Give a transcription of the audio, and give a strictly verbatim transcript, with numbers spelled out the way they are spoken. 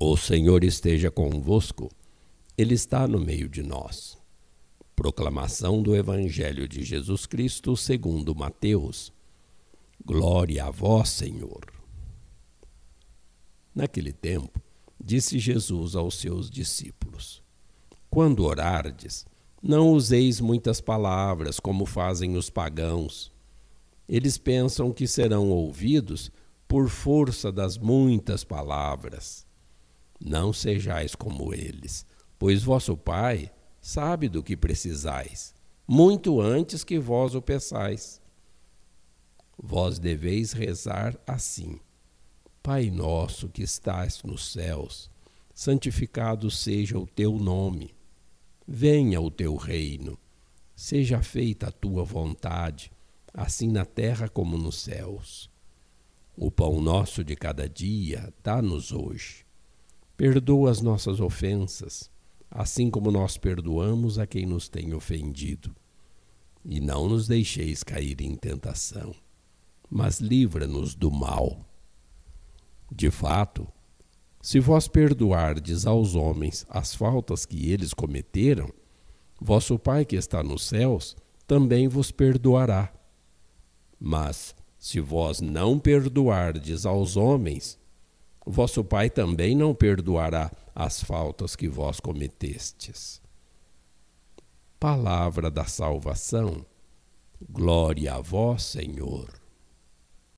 O Senhor esteja convosco, Ele está no meio de nós. Proclamação do Evangelho de Jesus Cristo segundo Mateus. Glória a vós, Senhor. Naquele tempo, disse Jesus aos seus discípulos: Quando orardes, não useis muitas palavras, como fazem os pagãos. Eles pensam que serão ouvidos por força das muitas palavras. Não sejais como eles, pois vosso Pai sabe do que precisais, muito antes que vós o peçais. Vós deveis rezar assim: Pai nosso que estás nos céus, santificado seja o teu nome. Venha o teu reino. Seja feita a tua vontade, assim na terra como nos céus. O pão nosso de cada dia dá-nos hoje. Perdoa as nossas ofensas, assim como nós perdoamos a quem nos tem ofendido. E não nos deixeis cair em tentação, mas livra-nos do mal. De fato, se vós perdoardes aos homens as faltas que eles cometeram, vosso Pai que está nos céus também vos perdoará. Mas, se vós não perdoardes aos homens, vosso Pai também não perdoará as faltas que vós cometestes. Palavra da salvação. Glória a vós, Senhor.